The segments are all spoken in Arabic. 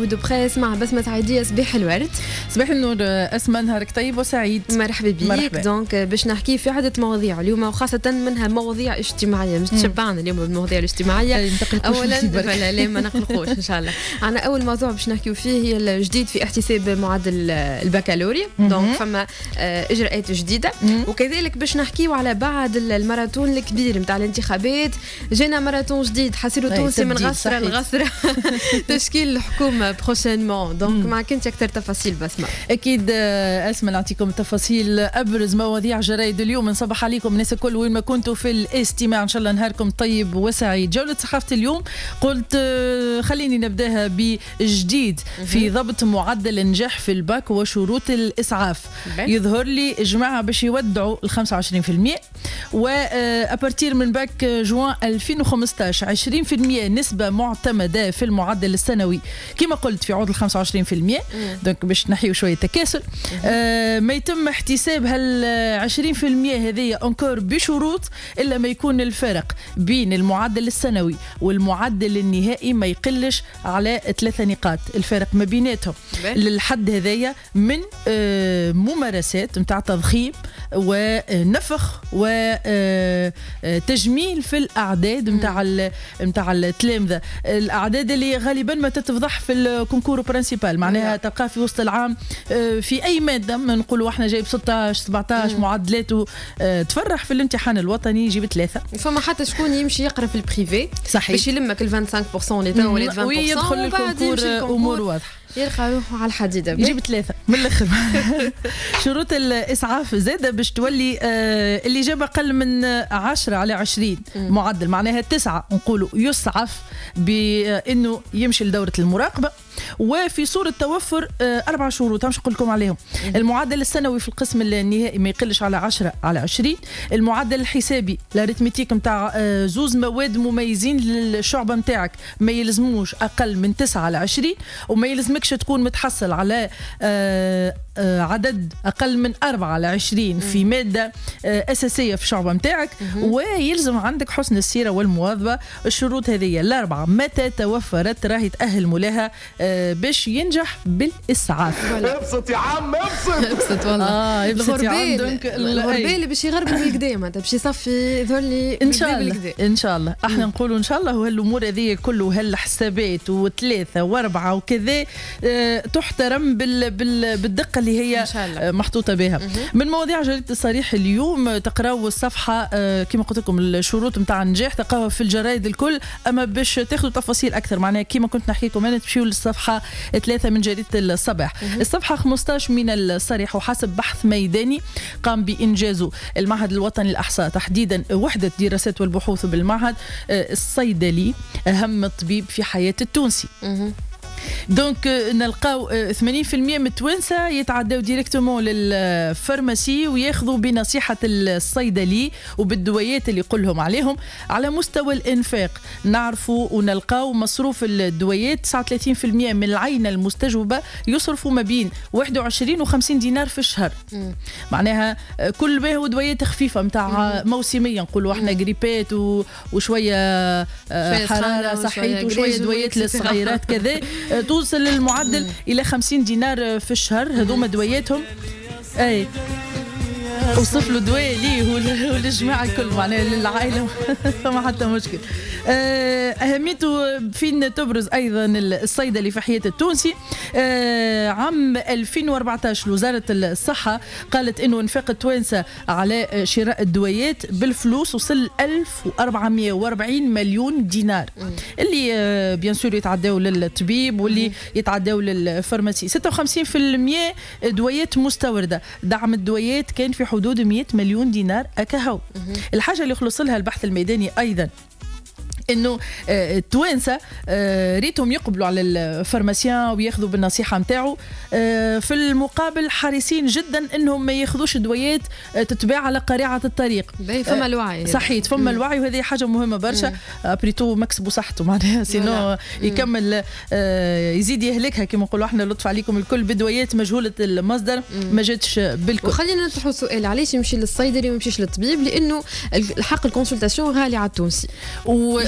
دو بريس مع بسمة سعيدية. صباح الورد. صباح النور أسماء، نهارك طيب وسعيد. مرحبا بيك. دونك باش نحكي في عدة مواضيع اليوم، وخاصة منها مواضيع اجتماعية. مش تشبعنا اليوم بالمواضيع الاجتماعية. أولا لا ما نقلقوش إن شاء الله. عنا أول موضوع باش نحكيو فيه هي الجديد في احتساب معدل البكالوريا. دونك فما إجراءات جديدة، وكذلك باش نحكيو على بعد الماراثون الكبير متاع الانتخابات. جينا ماراثون جديد حاسيلو تونسي من غسرة لغسرة. تشكيل الحكومة بروشينمون. دونك معك انت اكثر تفاصيل بسمة. اكيد اسمع نعطيكم التفاصيل. ابرز مواضيع جرايد اليوم. نصبح عليكم الناس الكل وين ما كنتوا في الاستماع، ان شاء الله نهاركم طيب وسعيد. جولة صحافة اليوم قلت خليني نبداها بجديد في ضبط معدل النجاح في الباك وشروط الاسعاف. يظهر لي جماعة باش يودعوا ال 25%، وابارتير من باك جوان 2015 20% نسبة معتمدة في المعدل السنوي كما قلت في عوض ال 25%. دونك باش نحيو شوية تكاسل. ما يتم احتساب هال 20% هذه انكور بشروط إلا ما يكون الفرق بين المعدل السنوي والمعدل النهائي ما يقلش على 3 نقاط. الفرق ما بيناتهم للحد هذايا من ممارسات متاع تضخيم ونفخ وتجميل في الأعداد متاع التلامذة. الأعداد اللي غالبا ما تتفضح في الكونكور برانسيبال، معناها تلقاه في وسط العام في أي مادة ما نقولوا احنا جايب 16 17 معدلاته تفرح في الامتحان الوطني يجيب 3. فما حتى شكون يمشي يقرا في البريفي صحيح باش يلمك ال 25% اللي تو ولات 20% ويدخل الكونكور أمور واضحة، يلقى روحه على الحديدة يجيب 3 من الأخر. شروط الإسعاف زادة باش تولي اللي جاب أقل من 10 على 20 معدل، معناها 9 نقولوا يسعف بأنه يمشي لدورة المراقبة. وفي صورة توفر 4 شروط مش نقول لكم عليهم. المعدل السنوي في القسم النهائي ما يقلش على 10 على 20. المعدل الحسابي الاريتميتيك نتاع زوز مواد مميزين للشعبة نتاعك ما يلزموش أقل من 9 على 20، وما يلزمكش تكون متحصل على عدد أقل من 4 على 20 في مادة أساسية في الشعبة متاعك، ويلزم عندك حسن السيرة والمواظبة. الشروط هذه الأربعة متى توفرت راهي تأهل مولاها باش ينجح بالإسعاف. ابسط يا عم ابسط والله. ابسط يا عم. الغربال اللي باش يغرب بالكدا معناتها باش يصفي ذولي ان شاء الله. ان شاء الله احنا نقولوا ان شاء الله. وهالامور هذه كله وهالحسابات وثلاثة واربعة وكذا تحترم بالدقة اللي هي محطوطة بها. من مواضيع جريدة الصريح اليوم تقراوا الصفحة كما قلت لكم الشروط نتاع النجاح تلقاوها في الجرايد الكل، اما باش تاخذوا تفاصيل اكثر معناها كما كنت نحكي لكم انا تمشيوا للصفحة 3 من جريدة الصباح. الصفحة 15 من الصريح. وحسب بحث ميداني قام بإنجازه المعهد الوطني للإحصاء تحديدا وحدة دراسات والبحوث بالمعهد، الصيدلي أهم طبيب في حياة التونسي. دونك نلقاو 80% من التوانسة يتعداو ديريكتومون للفارماسي وياخذوا بنصيحة الصيدلي وبالدويات اللي يقولهم عليهم. على مستوى الإنفاق نعرفوا ونلقاو مصروف الدويات 39% من العينة المستجوبة يصرفوا ما بين 21 و50 دينار في الشهر. معناها كل ما هو دويات خفيفة متاع موسمية نقولوا احنا جريبات وشوية حرارة صحيت وشوية دويات للصغيرات كذا توصل المعدل إلى 50 دينار في الشهر. هذوما دوياتهم أي وصف له دواء ليه وللجماعة الكل معناها للعائلة فما حتى مشكل. أهميته فين تبرز أيضا الصيدلي في حياة التونسي. عام 2014 وزارة الصحة قالت إنه انفاق التوانسة على شراء الدويات بالفلوس وصل 1440 مليون دينار، اللي بيان سور يتعداو للطبيب واللي يتعداو للفارماسي. 56% دويات مستوردة. دعم الدويات كان في حدود 100 مليون دينار أكهو. الحاجة اللي خلص لها البحث الميداني أيضا انه التوانسه ريتهم يقبلوا على الفارماسيان وياخذوا بالنصيحه نتاعو، في المقابل حريصين جدا انهم ما ياخذوش دويات تتباع على قريعه الطريق. فما الوعي صحيح فما الوعي، وهذه حاجه مهمه برشا. بريتو مكسبوا صحته معناها سينو يكمل يزيد يهلكها كما نقولوا احنا. لطف عليكم الكل بدويات مجهوله المصدر ما جاتش بالكل. وخلينا نطرحوا سؤال علاش يمشي للصيدلي وما يمشيش للطبيب؟ لانه الحق الكونسلتاسيون غالي على التونسي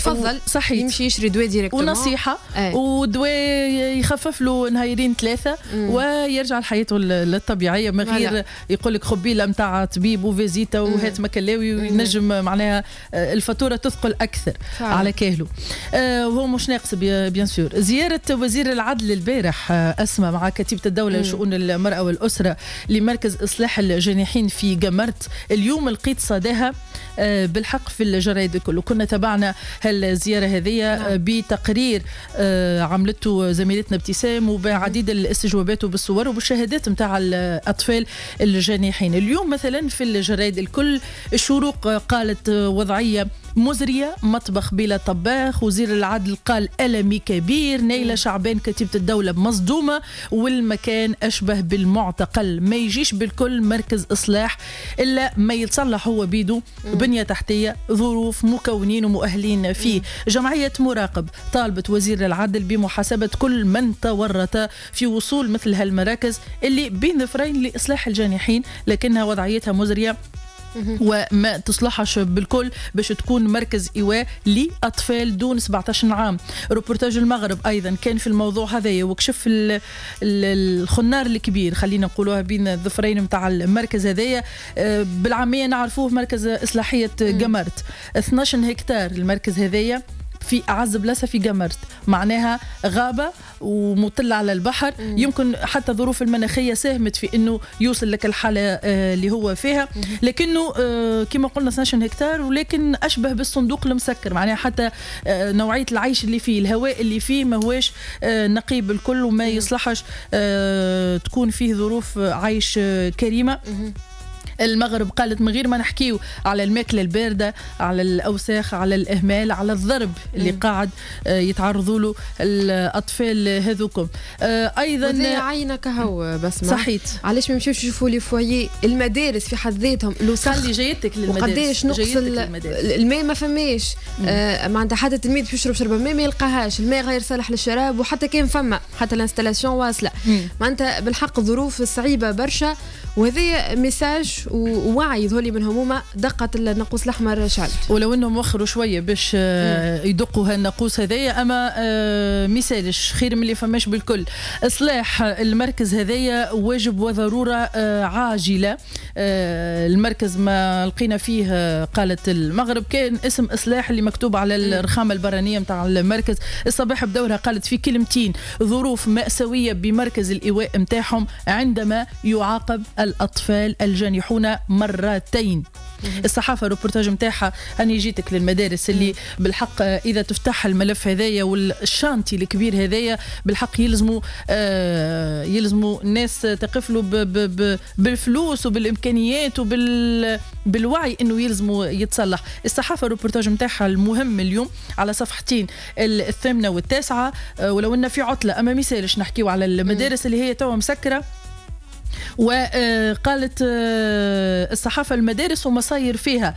يفضل صحيح يمشي يشري دواء ديريكتومون ونصيحه ودواء يخفف له نهارين 3 ويرجع لحياته الطبيعيه من غير يقول لك خبيله نتاع طبيب وفيزيتا وهات مكلاوي وينجم معناها الفاتوره تثقل اكثر على كاهله. وهو مش ناقص بيان سور. زياره وزير العدل البارح اسمى مع كتيبه الدوله لشؤون المراه والاسره لمركز اصلاح الجانحين في جمرت اليوم لقيت صداها بالحق في الجرايد الكل. وكنا تابعنا هالزياره هذه بتقرير عملته زميلتنا ابتسام وبعديد الاستجوابات وبالصور وبالشهادات نتاع الاطفال الجانحين. اليوم مثلا في الجرايد الكل الشروق قالت وضعيه مزرية، مطبخ بلا طباخ، وزير العدل قال ألمي كبير، نيلة شعبان كتيبة الدولة مصدومة، والمكان أشبه بالمعتقل. ما يجيش بالكل مركز إصلاح إلا ما يتصلح هو بيدو بنية تحتية، ظروف، مكونين ومؤهلين فيه. جمعية مراقب طالبت وزير العدل بمحاسبة كل من تورط في وصول مثل هالمراكز اللي بين ظفرين لإصلاح الجانحين، لكنها وضعيتها مزرية وما تصلحش بالكل باش تكون مركز إيواء لأطفال دون 17 عام. روبورتاج المغرب أيضا كان في الموضوع هذا وكشف الخنار الكبير خلينا نقولوها بين الظفرين متاع المركز هذايا. بالعامية نعرفوه مركز إصلاحية جمرت 12 هكتار. المركز هذايا في أعز بلاصة في جمرت، معناها غابة ومطلة على البحر. يمكن حتى ظروف المناخية ساهمت في أنه يوصل لك الحالة اللي هو فيها، لكنه كما قلنا 12 هكتار ولكن أشبه بالصندوق المسكر. معناها حتى نوعية العيش اللي فيه، الهواء اللي فيه ما هوش نقي بالكل وما يصلحش تكون فيه ظروف عيش كريمة. المغرب قالت من غير ما نحكيو على الماكله البارده، على الاوساخ، على الاهمال، على الضرب اللي قاعد يتعرضوا له الاطفال هذوكم. ايضا زي عينك هو بس صحيح. علاش ما يمشيوش يشوفوا لي فويي المدارس في حد ذاتهم خلي جايتك للمدارس وقداش نقص الماء ما فماش. معناتها حتى التلميذ باش يشرب شربه ما يلقاهاش، الماء غير صالح للشراب، وحتى كان فما حتى الانستالاسيون واصله. معناتها بالحق ظروف صعيبه برشا، وهذا ميساج ووعي يظهر من همومه دقت الناقوس الاحمر شعلت. ولو انهم وخروا شويه باش يدقوا هالناقوس هذايا، اما مثالش خير من اللي فماش بالكل. اصلاح المركز هذايا واجب وضروره عاجله. المركز ما لقينا فيه قالت المغرب كان اسم اصلاح اللي مكتوب على الرخامه البرانيه نتاع المركز. الصباح بدورها قالت في كلمتين ظروف مأساويه بمركز الايواء نتاعهم عندما يعاقب الاطفال الجانحون مرتين. الصحافه روبورتاج نتاعها اني جيتك للمدارس اللي بالحق اذا تفتح الملف هذايا والشانتي الكبير هذايا بالحق يلزموا الناس تقف له بالفلوس وبالامكانيات وبالوعي انه يلزموا يتصلح. الصحافه روبورتاج نتاعها المهم اليوم على صفحتين 8 و9، ولو ان في عطله اما مثالش نحكيو على المدارس اللي هي توا مسكره. وقالت الصحافة المدارس ومصاير فيها.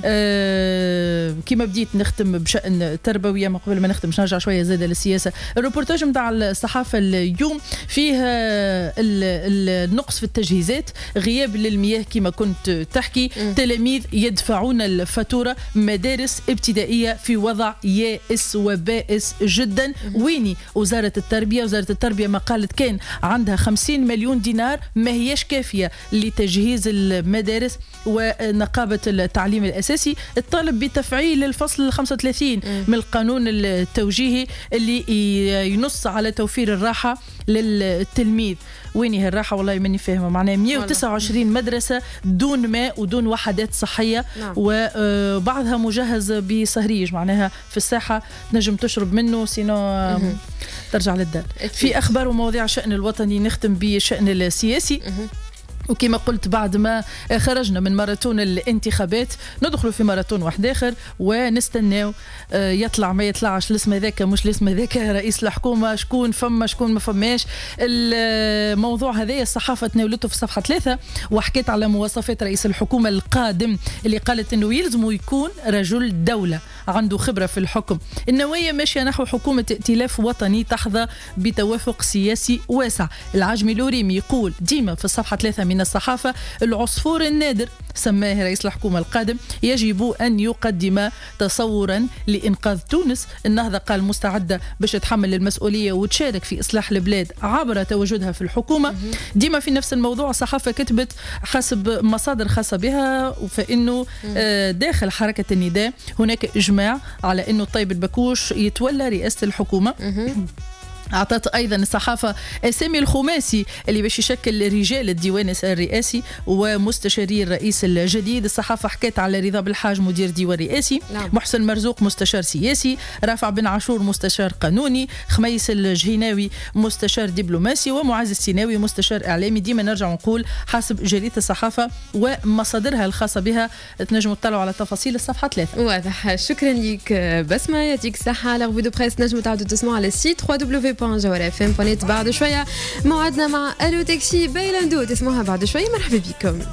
كما بديت نختم بشأن تربوية ما قبل ما نختم باش نرجع شوية زادة للسياسة. الروبورتاج متاع الصحافة اليوم فيه النقص في التجهيزات، غياب للمياه كما كنت تحكي، تلاميذ يدفعون الفاتورة، مدارس ابتدائية في وضع يائس وبائس جدا. ويني وزارة التربية؟ وزارة التربية ما قالت كان عندها 50 مليون دينار ما هيش كافية لتجهيز المدارس. ونقابة التعليم الأساسي الطالب بتفعيل الفصل 35 من القانون التوجيهي اللي ينص على توفير الراحة للتلميذ. ويني هالراحة؟ والله ماني فاهمة. معناها 129 مدرسة دون ماء ودون وحدات صحية. وبعضها مجهز بصهريج، معناها في الساحة تنجم تشرب منه سينو ترجع للدار. في أخبار ومواضيع شأن الوطني نختم بالشأن السياسي. وكما قلت بعد ما خرجنا من ماراثون الانتخابات ندخلوا في ماراثون واحد اخر ونستناو يطلع ما يطلعش الاسم هذاك مش الاسم هذاك رئيس الحكومه، شكون فما شكون ما فماش. الموضوع هذا الصحافه تناولته في صفحه 3 وحكيت على مواصفات رئيس الحكومه القادم اللي قالت انه يلزم يكون رجل دوله عنده خبره في الحكم. النوايا ماشيه نحو حكومه ائتلاف وطني تحظى بتوافق سياسي واسع. العجمي لوريم يقول ديما في الصفحه 3 من من الصحافة العصفور النادر سماه رئيس الحكومة القادم يجب أن يقدم تصورا لإنقاذ تونس. النهضة قال مستعدة باش تتحمل المسؤولية وتشارك في إصلاح البلاد عبر تواجدها في الحكومة. ديما في نفس الموضوع الصحافة كتبت حسب مصادر خاصة بها فإنه داخل حركة النداء هناك إجماع على أنه الطيب البكوش يتولى رئاسة الحكومة. أعطت أيضا الصحافة أسامي الخماسي اللي باش يشكل رجال الديوان الرئاسي ومستشاري الرئيس الجديد. الصحافة حكت على رضا بالحاج مدير ديوان رئاسي، محسن مرزوق مستشار سياسي، رافع بن عاشور مستشار قانوني، خميس الجهيناوي مستشار دبلوماسي، ومعز السيناوي مستشار إعلامي. ديما نرجع نقول حسب جريدة الصحافة ومصادرها الخاصة بها. تنجموا تطلعوا على تفاصيل الصفحة 3. واضح. شكرا لك بسمة، يعطيك الصحة. على ريفيو دو بريس نجموا تعودوا تسمعوا على السيت www.jawara.fm. بعد شوية موعدنا مع الو تاكسي بيلاندو، تسمعها بعد شوية. مرحبا بكم.